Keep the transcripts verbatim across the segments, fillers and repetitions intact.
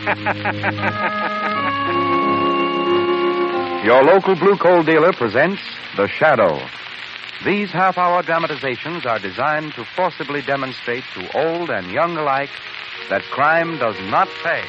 Your local Blue Coal dealer presents The Shadow. These half-hour dramatizations are designed to forcibly demonstrate to old and young alike that crime does not pay.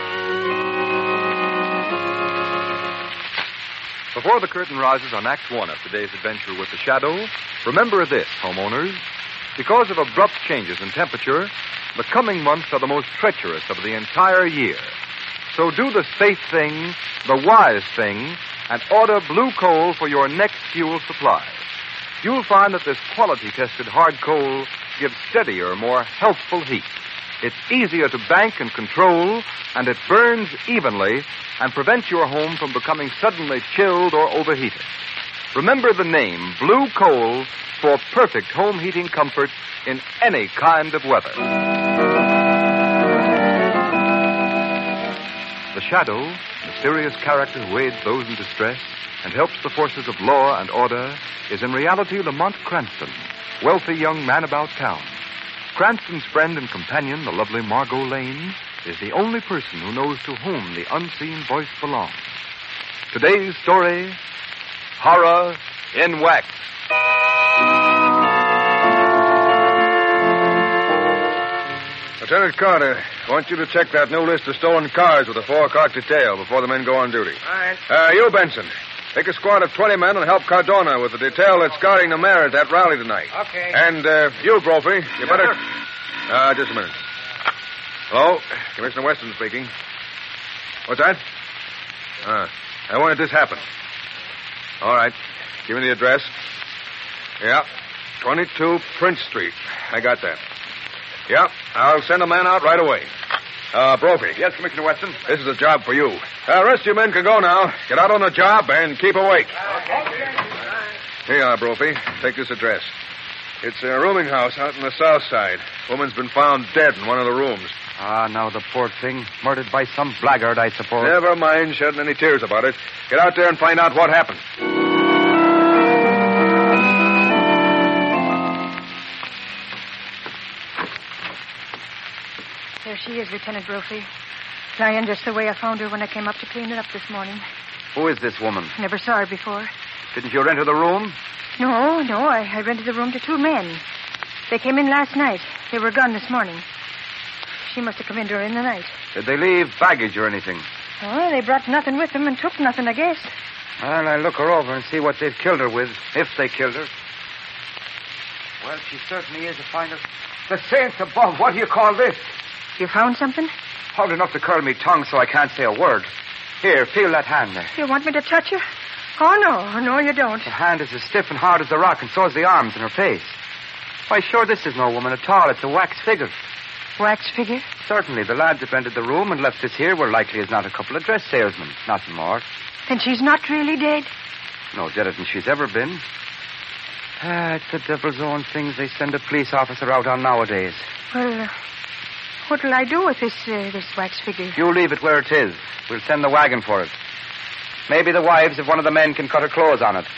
Before the curtain rises on Act One of today's adventure with The Shadow, remember this, homeowners. Because of abrupt changes in temperature, the coming months are the most treacherous of the entire year. So do the safe thing, the wise thing, and order Blue Coal for your next fuel supply. You'll find that this quality-tested hard coal gives steadier, more healthful heat. It's easier to bank and control, and it burns evenly and prevents your home from becoming suddenly chilled or overheated. Remember the name Blue Coal for perfect home heating comfort in any kind of weather. The Shadow, mysterious character who aids those in distress and helps the forces of law and order, is in reality Lamont Cranston, wealthy young man about town. Cranston's friend and companion, the lovely Margot Lane, is the only person who knows to whom the unseen voice belongs. Today's story, Horror in Wax. Lieutenant Carter, I want you to check that new list of stolen cars with a four-car detail before the men go on duty. All right. Uh, you, Benson, take a squad of twenty men and help Cardona with the detail that's guarding the mayor at that rally tonight. Okay. And uh, you, Brophy, you Yes, better... sir. Uh, just a minute. Hello? Commissioner Weston speaking. What's that? Ah, uh, when did this happen? All right. Give me the address. Yeah, twenty-two Prince Street. I got that. Yeah, I'll send a man out right away. Uh, Brophy. Yes, Commissioner Weston. This is a job for you. Uh, rest of you men can go now. Get out on the job and keep awake. Okay. Here you are, Brophy. Take this address. It's a rooming house out on the south side. Woman's been found dead in one of the rooms. Ah, now the poor thing. Murdered by some blackguard, I suppose. Never mind shedding any tears about it. Get out there and find out what happened. There she is, Lieutenant Brophy. Lying just the way I found her when I came up to clean it up this morning. Who is this woman? Never saw her before. Didn't you enter the room? No, no, I, I rented the room to two men. They came in last night. They were gone this morning. She must have come in during the night. Did they leave baggage or anything? Oh, they brought nothing with them and took nothing, I guess. Well, I'll look her over and see what they've killed her with, if they killed her. Well, she certainly is a finder. The saints above, what do you call this? You found something? Hard enough to curl me tongue so I can't say a word. Here, feel that hand there. You want me to touch her? Oh, no, no, you don't. The hand is as stiff and hard as the rock, and so's the arms and her face. Why, sure, this is no woman at all. It's a wax figure. Wax figure? Certainly. The lads that rented the room and left this here were likely as not a couple of dress salesmen. Nothing more. Then she's not really dead? No deader than she's ever been. Ah, it's the devil's own things they send a police officer out on nowadays. Well, uh, what'll I do with this, uh, this wax figure? You leave it where it is. We'll send the wagon for it. Maybe the wives of one of the men can cut her clothes on it.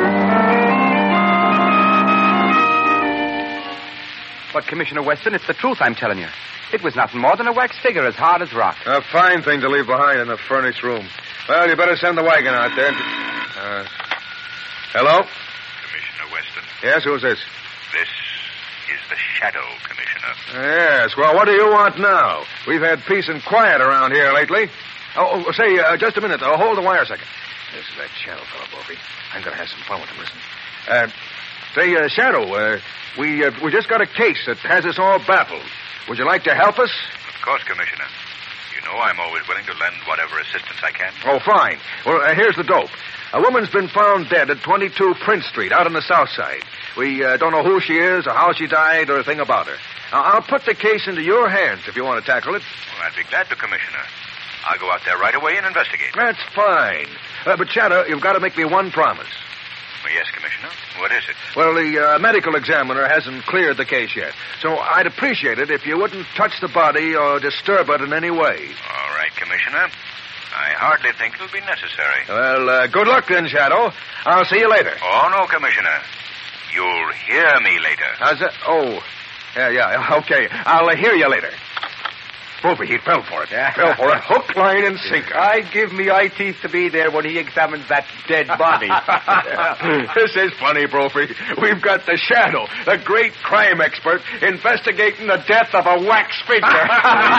But, Commissioner Weston, it's the truth I'm telling you. It was nothing more than a wax figure as hard as rock. A fine thing to leave behind in a furnished room. Well, you better send the wagon out there. Uh, hello? Commissioner Weston. Yes, who's this? This is the Shadow, Commissioner. Yes, well, what do you want now? We've had peace and quiet around here lately. Oh, oh say, uh, just a minute. Uh, hold the wire a second. This is that Shadow fellow, Brophy. I'm going to have some fun with him, listen. Uh, say, uh, Shadow, uh, we, uh, we just got a case that has us all baffled. Would you like to help us? Of course, Commissioner. You know I'm always willing to lend whatever assistance I can. Oh, fine. Well, uh, here's the dope. A woman's been found dead at twenty-two Prince Street, out on the south side. We uh, don't know who she is or how she died or a thing about her. Now, I'll put the case into your hands if you want to tackle it. Well, I'd be glad to, Commissioner. I'll go out there right away and investigate. That's fine. Uh, but, Shadow, you've got to make me one promise. Well, yes, Commissioner. What is it? Well, the uh, medical examiner hasn't cleared the case yet. So I'd appreciate it if you wouldn't touch the body or disturb it in any way. All right, Commissioner. I hardly think it'll be necessary. Well, uh, good luck then, Shadow. I'll see you later. Oh, no, Commissioner. You'll hear me later. How's that? Oh, yeah, yeah, okay. I'll uh, hear you later. Brophy, he fell for it. Yeah. Fell for it. Hook, line, and sinker. I'd give me eye teeth to be there when he examines that dead body. This is funny, Brophy. We've got the Shadow, the great crime expert, investigating the death of a wax figure.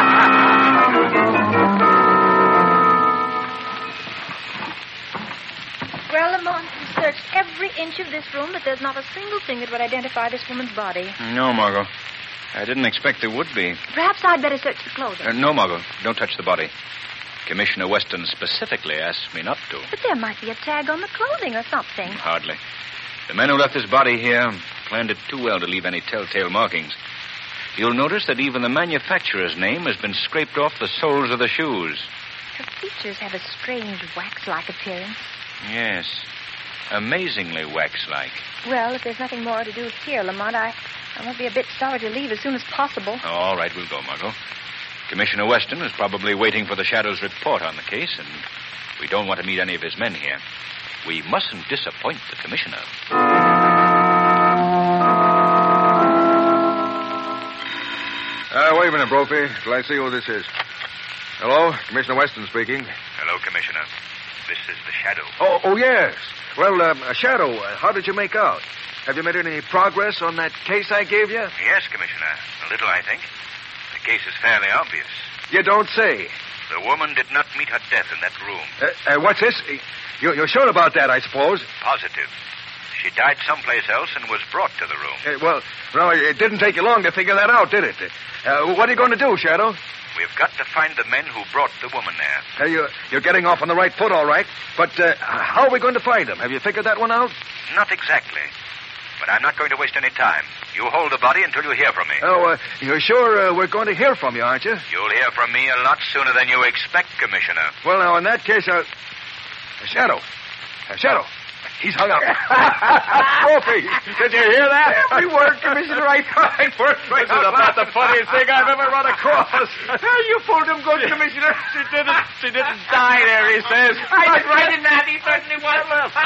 Well, Lamont, we searched every inch of this room, but there's not a single thing that would identify this woman's body. No, Margot. I didn't expect there would be. Perhaps I'd better search the clothing. Uh, no, Margot. Don't touch the body. Commissioner Weston specifically asked me not to. But there might be a tag on the clothing or something. Hardly. The men who left this body here planned it too well to leave any telltale markings. You'll notice that even the manufacturer's name has been scraped off the soles of the shoes. Her features have a strange wax-like appearance. Yes. Amazingly wax-like. Well, if there's nothing more to do here, Lamont, I, I won't be a bit sorry to leave as soon as possible. Oh, all right, we'll go, Margot. Commissioner Weston is probably waiting for the Shadow's report on the case, and we don't want to meet any of his men here. We mustn't disappoint the commissioner. Uh, wait a minute, Brophy, till I see who this is. Hello, Commissioner Weston speaking. Hello, Commissioner. This is the Shadow. Oh, oh yes. Well, um, uh, Shadow, uh, how did you make out? Have you made any progress on that case I gave you? Yes, Commissioner. A little, I think. The case is fairly obvious. You don't say. The woman did not meet her death in that room. Uh, uh, what's this? You, you're sure about that, I suppose? Positive. She died someplace else and was brought to the room. Uh, well, no, it didn't take you long to figure that out, did it? Uh, what are you going to do, Shadow? We've got to find the men who brought the woman there. Uh, you, you're getting off on the right foot, all right. But uh, how are we going to find them? Have you figured that one out? Not exactly. But I'm not going to waste any time. You hold the body until you hear from me. Oh, uh, you're sure uh, we're going to hear from you, aren't you? You'll hear from me a lot sooner than you expect, Commissioner. Well, now, in that case, I'll... Uh, Shadow. Uh, Shadow. He's hung up. Brophy, did you hear that? Every word, Commissioner. I right word. This is about the funniest thing I've ever run across. You fooled him good, Commissioner. She didn't. She didn't die there, he says. I was right in that. He certainly was.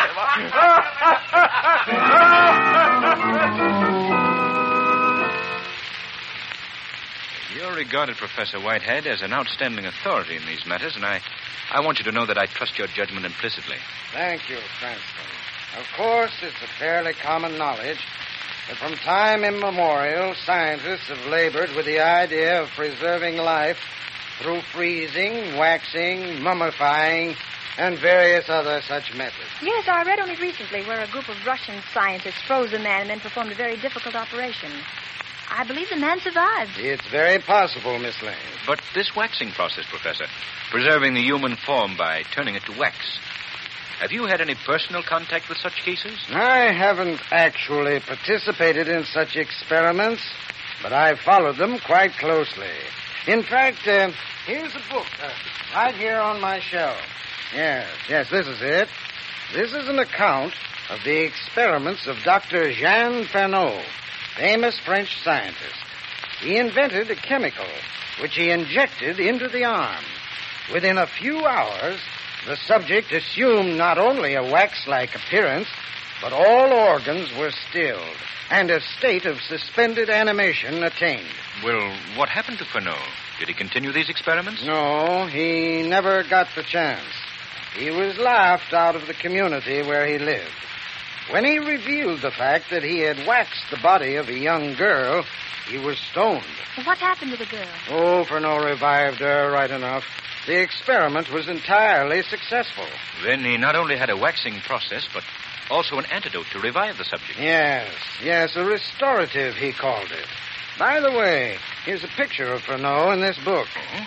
You're regarded, Professor Whitehead, as an outstanding authority in these matters, and I, I want you to know that I trust your judgment implicitly. Thank you, Cranston. Of course, it's a fairly common knowledge that from time immemorial, scientists have labored with the idea of preserving life through freezing, waxing, mummifying, and various other such methods. Yes, I read only recently where a group of Russian scientists froze a man and then performed a very difficult operation. I believe the man survived. It's very possible, Miss Lane. But this waxing process, Professor, preserving the human form by turning it to wax, have you had any personal contact with such cases? I haven't actually participated in such experiments, but I've followed them quite closely. In fact, uh, here's a book uh, right here on my shelf. Yes, yes, this is it. This is an account of the experiments of Doctor Jean Fernot, famous French scientist. He invented a chemical which he injected into the arm. Within a few hours, the subject assumed not only a wax-like appearance, but all organs were stilled, and a state of suspended animation attained. Well, what happened to Fernot? Did he continue these experiments? No, he never got the chance. He was laughed out of the community where he lived. When he revealed the fact that he had waxed the body of a young girl, he was stoned. What happened to the girl? Oh, Fernot revived her right enough. The experiment was entirely successful. Then he not only had a waxing process, but also an antidote to revive the subject. Yes, yes, a restorative, he called it. By the way, here's a picture of Fernot in this book. Oh?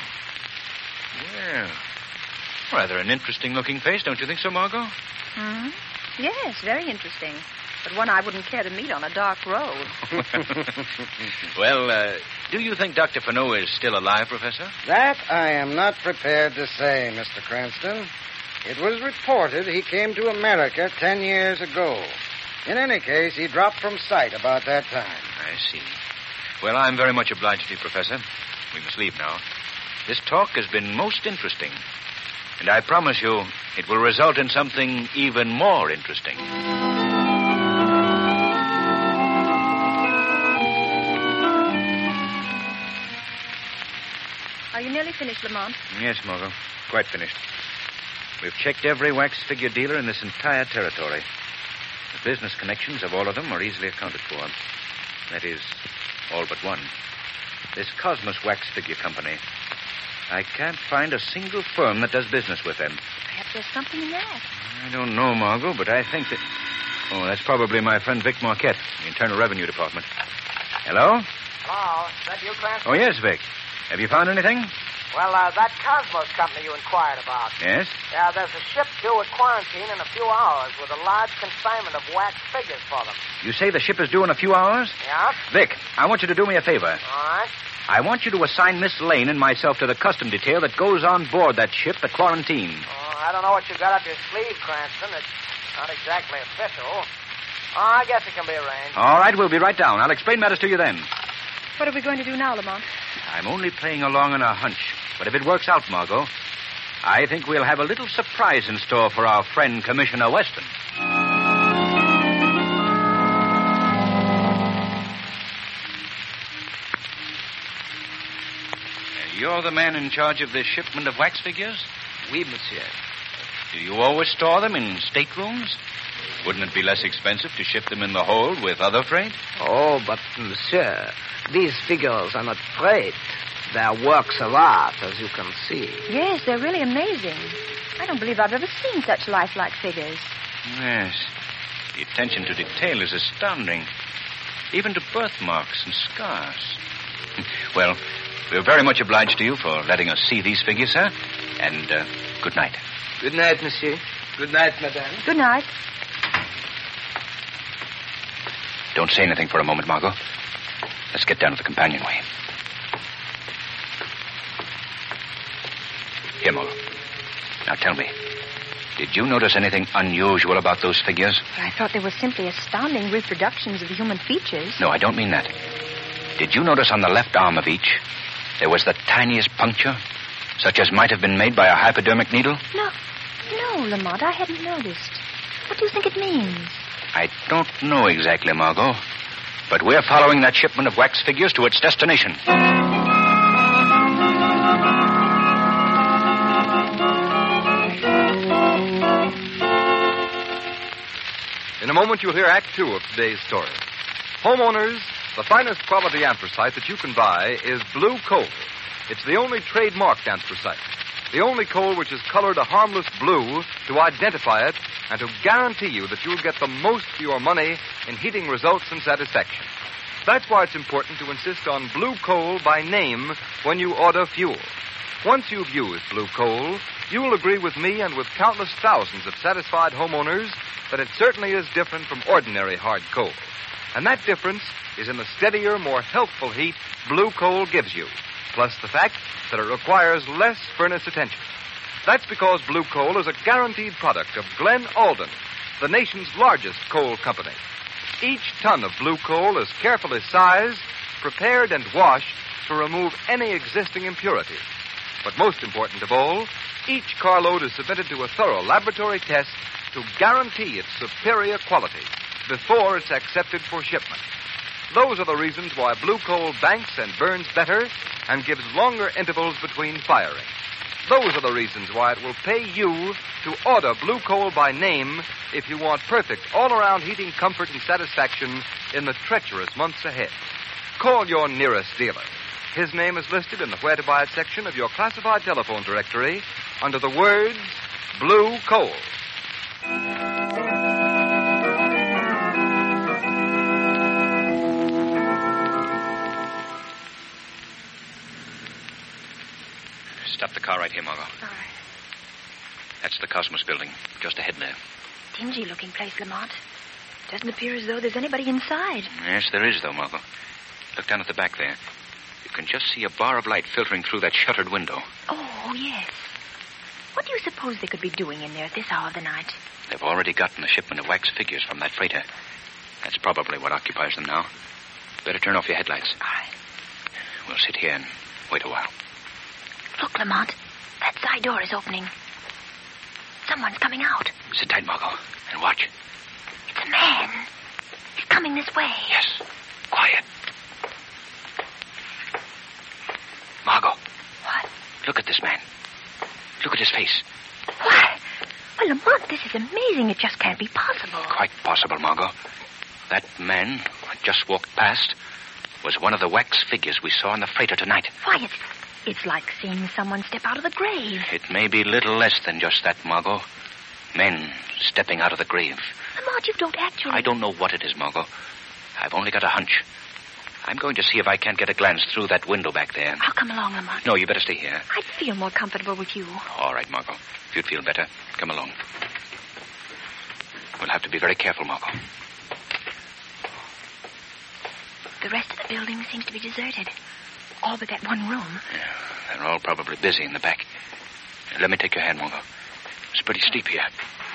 Well, rather an interesting-looking face, don't you think so, Margot? Hmm? Yes, very interesting. But one I wouldn't care to meet on a dark road. Well, uh, do you think Doctor Fernot is still alive, Professor? That I am not prepared to say, Mister Cranston. It was reported he came to America ten years ago. In any case, he dropped from sight about that time. I see. Well, I'm very much obliged to you, Professor. We must leave now. This talk has been most interesting. And I promise you, it will result in something even more interesting. Are nearly finished, Lamont? Yes, Margot. Quite finished. We've checked every wax figure dealer in this entire territory. The business connections of all of them are easily accounted for. That is, all but one. This Cosmos Wax Figure Company. I can't find a single firm that does business with them. Perhaps there's something in that. I don't know, Margot, but I think that... Oh, that's probably my friend Vic Marquette, the Internal Revenue Department. Hello? Hello, is that you, Cranston? Oh, yes, Vic. Have you found anything? Well, uh, that Cosmos company you inquired about. Yes? Yeah, there's a ship due at quarantine in a few hours with a large consignment of wax figures for them. You say the ship is due in a few hours? Yeah? Vic, I want you to do me a favor. All right. I want you to assign Miss Lane and myself to the custom detail that goes on board that ship, the Quarantine. Oh, I don't know what you got up your sleeve, Cranston. It's not exactly official. Oh, I guess it can be arranged. All right, we'll be right down. I'll explain matters to you then. What are we going to do now, Lamont? I'm only playing along on a hunch. But if it works out, Margot, I think we'll have a little surprise in store for our friend Commissioner Weston. You're the man in charge of this shipment of wax figures? Oui, monsieur. Do you always store them in staterooms? Wouldn't it be less expensive to ship them in the hold with other freight? Oh, but, monsieur, these figures are not freight. They're works of art, as you can see. Yes, they're really amazing. I don't believe I've ever seen such lifelike figures. Yes. The attention to detail is astounding. Even to birthmarks and scars. Well, we're very much obliged to you for letting us see these figures, sir. And uh, good night. Good night, monsieur. Good night, madame. Good night. Don't say anything for a moment, Margot. Let's get down to the companionway. Here, Margot. Now tell me, did you notice anything unusual about those figures? I thought they were simply astounding reproductions of the human features. No, I don't mean that. Did you notice on the left arm of each, there was the tiniest puncture, such as might have been made by a hypodermic needle? No, no, Lamont, I hadn't noticed. What do you think it means? I don't know exactly, Margot. But we're following that shipment of wax figures to its destination. In a moment, you'll hear Act Two of today's story. Homeowners, the finest quality anthracite that you can buy is blue coal. It's the only trademarked anthracite. The only coal which is colored a harmless blue to identify it and to guarantee you that you'll get the most for your money in heating results and satisfaction. That's why it's important to insist on blue coal by name when you order fuel. Once you've used blue coal, you'll agree with me and with countless thousands of satisfied homeowners that it certainly is different from ordinary hard coal. And that difference is in the steadier, more healthful heat blue coal gives you, plus the fact that it requires less furnace attention. That's because blue coal is a guaranteed product of Glen Alden, the nation's largest coal company. Each ton of blue coal is carefully sized, prepared, and washed to remove any existing impurities. But most important of all, each carload is submitted to a thorough laboratory test to guarantee its superior quality before it's accepted for shipment. Those are the reasons why blue coal banks and burns better and gives longer intervals between firing. Those are the reasons why it will pay you to order blue coal by name if you want perfect all-around heating comfort and satisfaction in the treacherous months ahead. Call your nearest dealer. His name is listed in the Where to Buy It section of your classified telephone directory under the words Blue Coal. Stop the car right here, Margot. All right. That's the Cosmos building, just ahead there. Dingy-looking place, Lamont. Doesn't appear as though there's anybody inside. Yes, there is, though, Margot. Look down at the back there. You can just see a bar of light filtering through that shuttered window. Oh, yes. What do you suppose they could be doing in there at this hour of the night? They've already gotten the shipment of wax figures from that freighter. That's probably what occupies them now. Better turn off your headlights. All right. We'll sit here and wait a while. Look, Lamont. That side door is opening. Someone's coming out. Sit tight, Margot, and watch. It's a man. He's coming this way. Yes. Quiet. Margot. What? face. Why? Well, Lamont, this is amazing. It just can't be possible. Quite possible, Margot. That man who had just walked past was one of the wax figures we saw on the freighter tonight. Why, it's, it's like seeing someone step out of the grave. It may be little less than just that, Margot. Men stepping out of the grave. Lamont, you don't actually... I don't know what it is, Margot. I've only got a hunch. I'm going to see if I can't get a glance through that window back there. I'll come along, Lamont. No, you better stay here. I'd feel more comfortable with you. All right, Margot. If you'd feel better, come along. We'll have to be very careful, Margot. The rest of the building seems to be deserted. All but that one room. Yeah, they're all probably busy in the back. Let me take your hand, Margot. It's pretty steep here.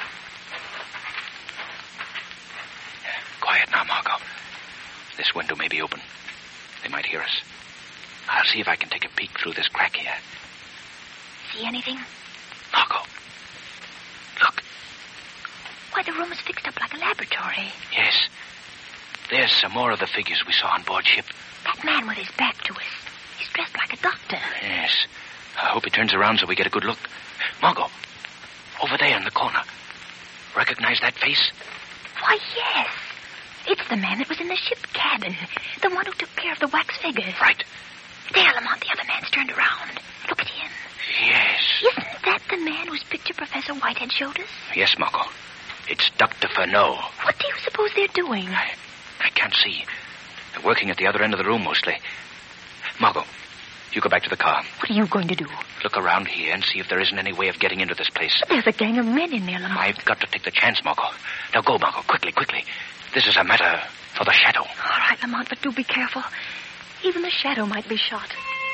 Quiet now, Margot. This window may be open. They might hear us. I'll see if I can take a peek through this crack here. See anything? Margot. Look. Why, the room is fixed up like a laboratory. Yes. There's some more of the figures we saw on board ship. That man with his back to us. He's dressed like a doctor. Yes. I hope he turns around so we get a good look. Margot. Over there in the corner. Recognize that face? Why, yes. It's the man that was in the ship cabin. The one who took care of the wax figures. Right. There, Lamont, the other man's turned around. Look at him. Yes. Isn't that the man whose picture Professor Whitehead showed us? Yes, Margot. It's Doctor Furneaux. What do you suppose they're doing? I, I can't see. They're working at the other end of the room, mostly. Margot, you go back to the car. What are you going to do? Look around here and see if there isn't any way of getting into this place. But there's a gang of men in there, Lamont. I've got to take the chance, Margot. Now go, Margot, quickly, quickly. This is a matter for the Shadow. All right, Lamont, but do be careful. Even the Shadow might be shot.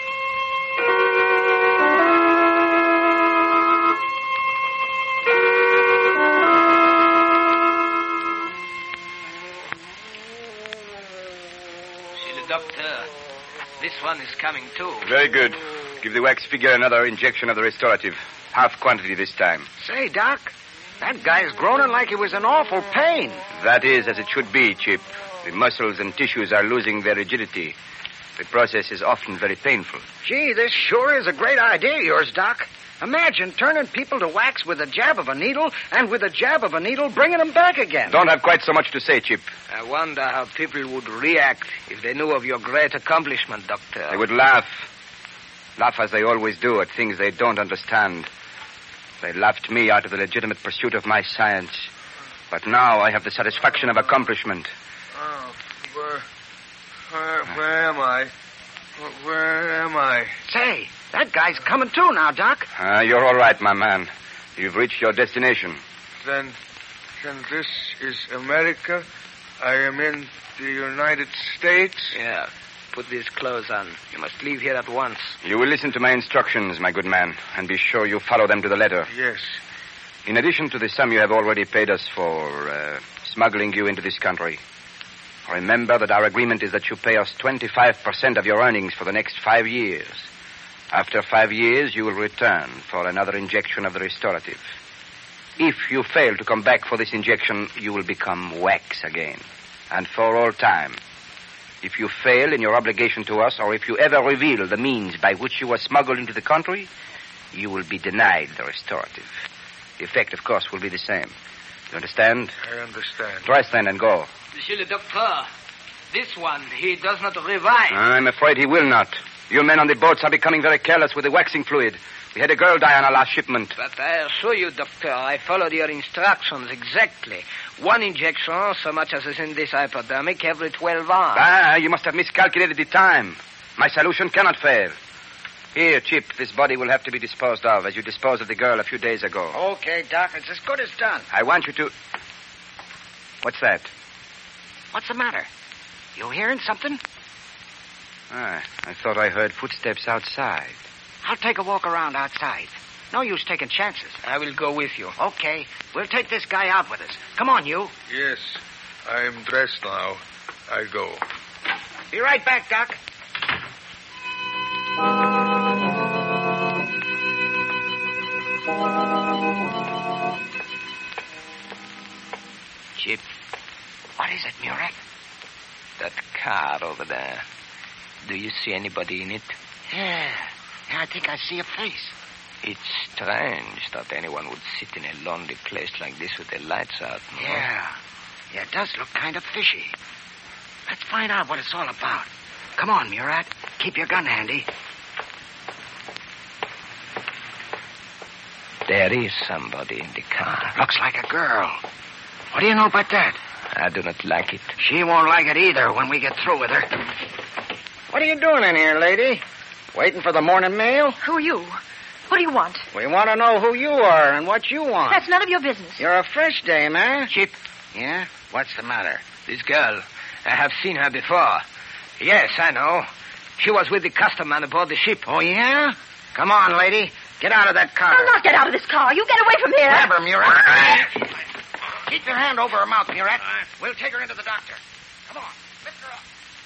See the doctor. This one is coming too. Very good. Give the wax figure another injection of the restorative. Half quantity this time. Say, Doc, that guy's groaning like he was in awful pain. That is as it should be, Chip. The muscles and tissues are losing their rigidity. The process is often very painful. Gee, this sure is a great idea of yours, Doc. Imagine turning people to wax with a jab of a needle, and with a jab of a needle bringing them back again. Don't have quite so much to say, Chip. I wonder how people would react if they knew of your great accomplishment, Doctor. They would laugh. Laugh as they always do at things they don't understand. They laughed me out of the legitimate pursuit of my science. But now I have the satisfaction of accomplishment. Oh, where, where, where am I? Where am I? Say, that guy's coming too now, Doc. Uh, you're all right, my man. You've reached your destination. Then, then this is America? I am in the United States? Yeah. Put these clothes on. You must leave here at once. You will listen to my instructions, my good man, and be sure you follow them to the letter. Yes. In addition to the sum you have already paid us for uh, smuggling you into this country, remember that our agreement is that you pay us twenty-five percent of your earnings for the next five years. After five years, you will return for another injection of the restorative. If you fail to come back for this injection, you will become wax again, and for all time. If you fail in your obligation to us, or if you ever reveal the means by which you were smuggled into the country, you will be denied the restorative. The effect, of course, will be the same. You understand? I understand. Dress then and go. Monsieur le Docteur, this one, he does not revive. I'm afraid he will not. You men on the boats are becoming very careless with the waxing fluid. We had a girl die on our last shipment. But I assure you, Doctor, I followed your instructions exactly. One injection, so much as is in this hypodermic, every twelve hours. Ah, you must have miscalculated the time. My solution cannot fail. Here, Chip, this body will have to be disposed of, as you disposed of the girl a few days ago. Okay, Doc, it's as good as done. I want you to... What's that? What's the matter? You hearing something? Ah, I thought I heard footsteps outside. I'll take a walk around outside. No use taking chances. I will go with you. Okay. We'll take this guy out with us. Come on, you. Yes. I'm dressed now. I go. Be right back, Doc. Chip. What is it, Murak? That car over there. Do you see anybody in it? Yeah. Yeah, I think I see a face. It's strange that anyone would sit in a lonely place like this with the lights out. No? Yeah. Yeah, it does look kind of fishy. Let's find out what it's all about. Come on, Murat. Keep your gun handy. There is somebody in the car. Looks like a girl. What do you know about that? I do not like it. She won't like it either when we get through with her. What are you doing in here, lady? Waiting for the morning mail? Who are you? What do you want? We want to know who you are and what you want. That's none of your business. You're a fresh dame, eh? Chip. Yeah? What's the matter? This girl. I have seen her before. Yes, I know. She was with the custom man aboard the ship. Oh, yeah? Come on, lady. Get out of that car. I'll not get out of this car. You get away from here. Grab her, Murat. Keep your hand over her mouth, Murat. We'll take her into the doctor. Come on. Lift her up.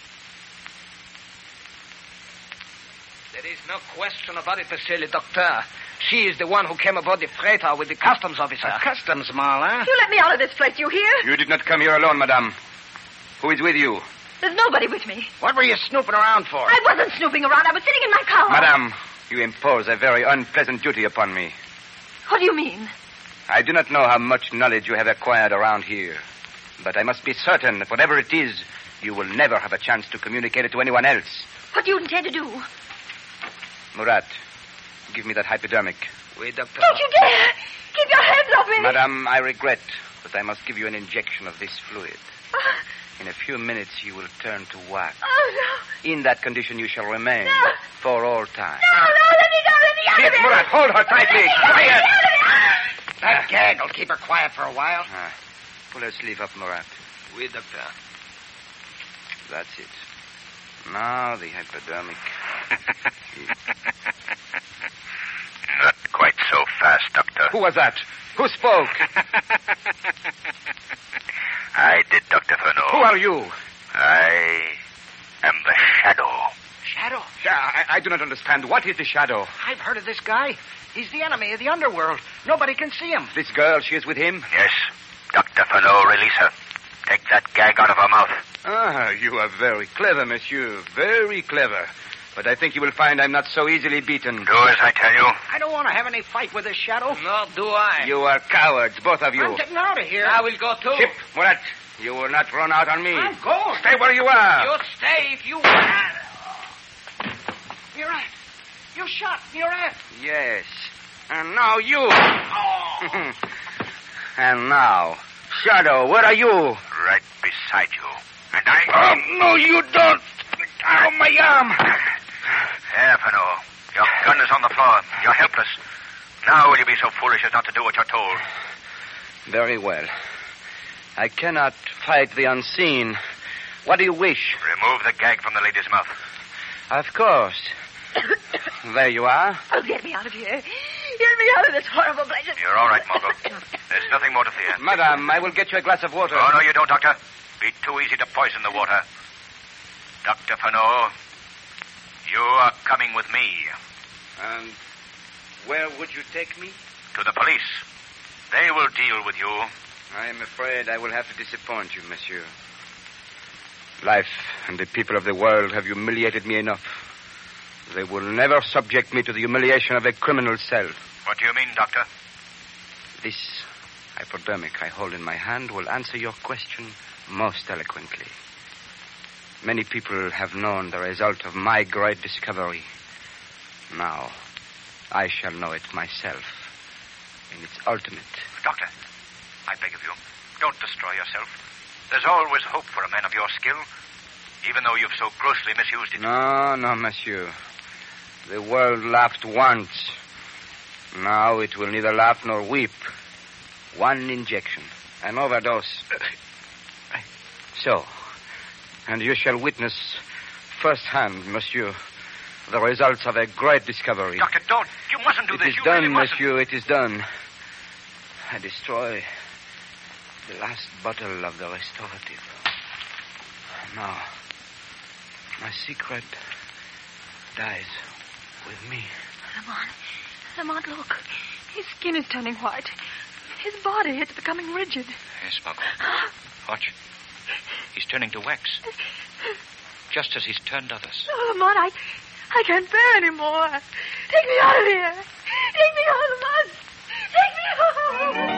There is no question about it, Monsieur le Docteur. She is the one who came aboard the freighter with the customs officer. A customs mall, huh? You let me out of this place, you hear? You did not come here alone, madame. Who is with you? There's nobody with me. What were you snooping around for? I wasn't snooping around. I was sitting in my car. Madame, you impose a very unpleasant duty upon me. What do you mean? I do not know how much knowledge you have acquired around here, but I must be certain that whatever it is, you will never have a chance to communicate it to anyone else. What do you intend to do? Murat, give me that hypodermic. Oui, Doctor. Don't you dare! Keep your hands off me! Madame, I regret, but I must give you an injection of this fluid. Uh, In a few minutes, you will turn to wax. oh, no. In that condition, you shall remain No. for all time. No, no, let me go. Let me out of Sit, here. Murat, hold her tightly. Let me out of Quiet. here. That gag will keep her quiet for a while. Ah, pull her sleeve up, Murat. Oui, Doctor. That's it. Now the hypodermic. Not quite so fast, Doctor. Who was that? Who spoke? I did, Doctor Furneaux. Who are you? I am the Shadow. Shadow? Yeah, I, I do not understand. What is the Shadow? I've heard of this guy. He's the enemy of the underworld. Nobody can see him. This girl, she is with him? Yes. Doctor Furneaux, release her. Take that gag out of her mouth. Ah, you are very clever, monsieur. Very clever. But I think you will find I'm not so easily beaten. Do as I tell you. I don't want to have any fight with this Shadow. Nor do I. You are cowards, both of you. I'm getting out of here. I will go too. Chip, Murat, you will not run out on me. I'm going. Stay where you are. You stay if you... Murat. You shot Murat. Yes. And now you. Oh. And now, Shadow, where are you? Right beside you. And I... Oh, no, you don't. Oh, my arm. There, Furneaux. Your gun is on the floor. You're helpless. Now will you be so foolish as not to do what you're told? Very well. I cannot fight the unseen. What do you wish? Remove the gag from the lady's mouth. Of course. There you are. Oh, get me out of here. Get me out of this horrible place. You're all right, Margot. There's nothing more to fear. Madame, I will get you a glass of water. Oh, no, you don't, Doctor. Be too easy to poison the water. Doctor Furneaux, you are coming with me. And where would you take me? To the police. They will deal with you. I am afraid I will have to disappoint you, monsieur. Life and the people of the world have humiliated me enough. They will never subject me to the humiliation of a criminal cell. What do you mean, Doctor? This hypodermic I hold in my hand will answer your question most eloquently. Many people have known the result of my great discovery. Now, I shall know it myself in its ultimate. Doctor, I beg of you, don't destroy yourself. There's always hope for a man of your skill, even though you've so grossly misused it. No, no, monsieur. The world laughed once. Now it will neither laugh nor weep. One injection, an overdose. So, and you shall witness firsthand, monsieur, the results of a great discovery. Doctor, don't. You mustn't do it this. Is you done, really mustn't. monsieur, it is done. I destroy the last bottle of the restorative. Now, my secret dies with me. Lamont, Lamont, look. His skin is turning white. His body, it's becoming rigid. Yes, Margot. Watch. He's turning to wax. Just as he's turned others. Oh, Lamont, I, I can't bear any more. Take me out of here. Take me home, Lamont. Take me home.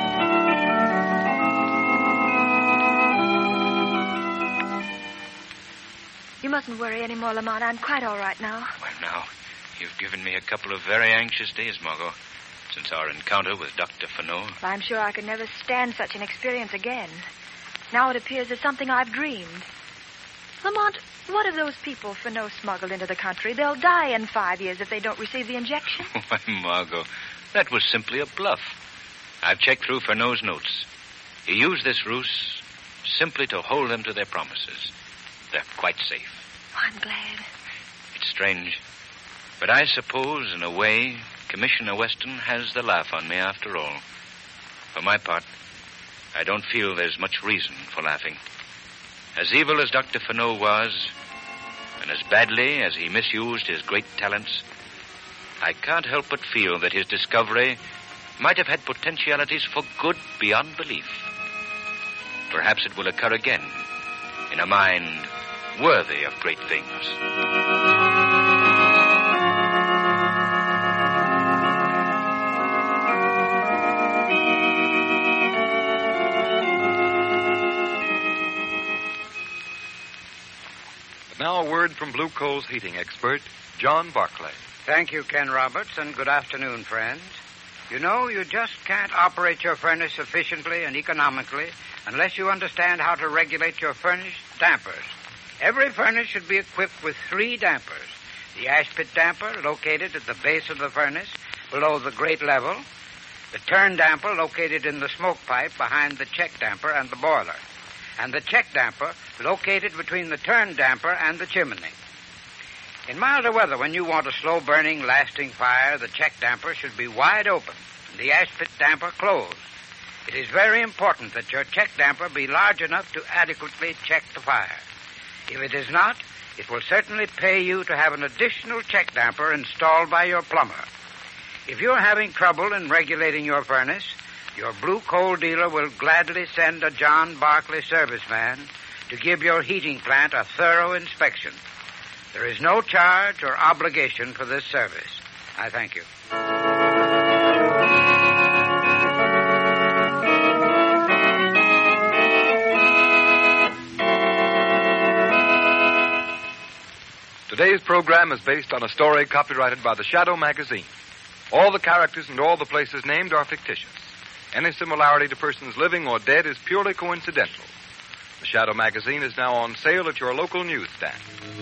You mustn't worry any more, Lamont. I'm quite all right now. Well, now, you've given me a couple of very anxious days, Margot, since our encounter with Doctor Fano. Well, I'm sure I could never stand such an experience again. Now it appears as something I've dreamed. Lamont, what of those people Fano smuggled into the country? They'll die in five years if they don't receive the injection. Why, Margot, that was simply a bluff. I've checked through Fano's notes. He used this ruse simply to hold them to their promises. They're quite safe. Oh, I'm glad. It's strange. But I suppose, in a way, Commissioner Weston has the laugh on me after all. For my part, I don't feel there's much reason for laughing. As evil as Doctor Fano was, and as badly as he misused his great talents, I can't help but feel that his discovery might have had potentialities for good beyond belief. Perhaps it will occur again in a mind worthy of great things. But now a word from Blue Coal's heating expert, John Barclay. Thank you, Ken Roberts, and good afternoon, friends. You know, you just can't operate your furnace efficiently and economically unless you understand how to regulate your furnace dampers. Every furnace should be equipped with three dampers. The ash pit damper, located at the base of the furnace, below the grate level. The turn damper, located in the smoke pipe behind the check damper and the boiler. And the check damper, located between the turn damper and the chimney. In milder weather, when you want a slow-burning, lasting fire, the check damper should be wide open and the ash pit damper closed. It is very important that your check damper be large enough to adequately check the fire. If it is not, it will certainly pay you to have an additional check damper installed by your plumber. If you're having trouble in regulating your furnace, your Blue Coal dealer will gladly send a John Barclay serviceman to give your heating plant a thorough inspection. There is no charge or obligation for this service. I thank you. Today's program is based on a story copyrighted by the Shadow magazine. All the characters and all the places named are fictitious. Any similarity to persons living or dead is purely coincidental. The Shadow magazine is now on sale at your local newsstand.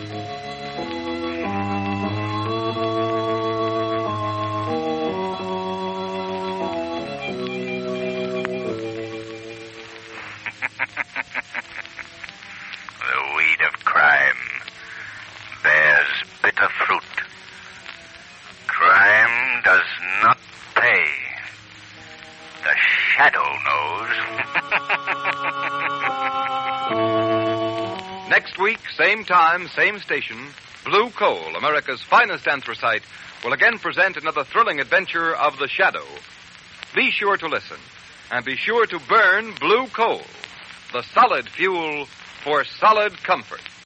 The weed of crime bears bitter fruit. Crime does not pay. The Shadow knows. Next week, same time, same station, Blue Coal, America's finest anthracite, will again present another thrilling adventure of the Shadow. Be sure to listen, and be sure to burn Blue Coal, the solid fuel for solid comfort.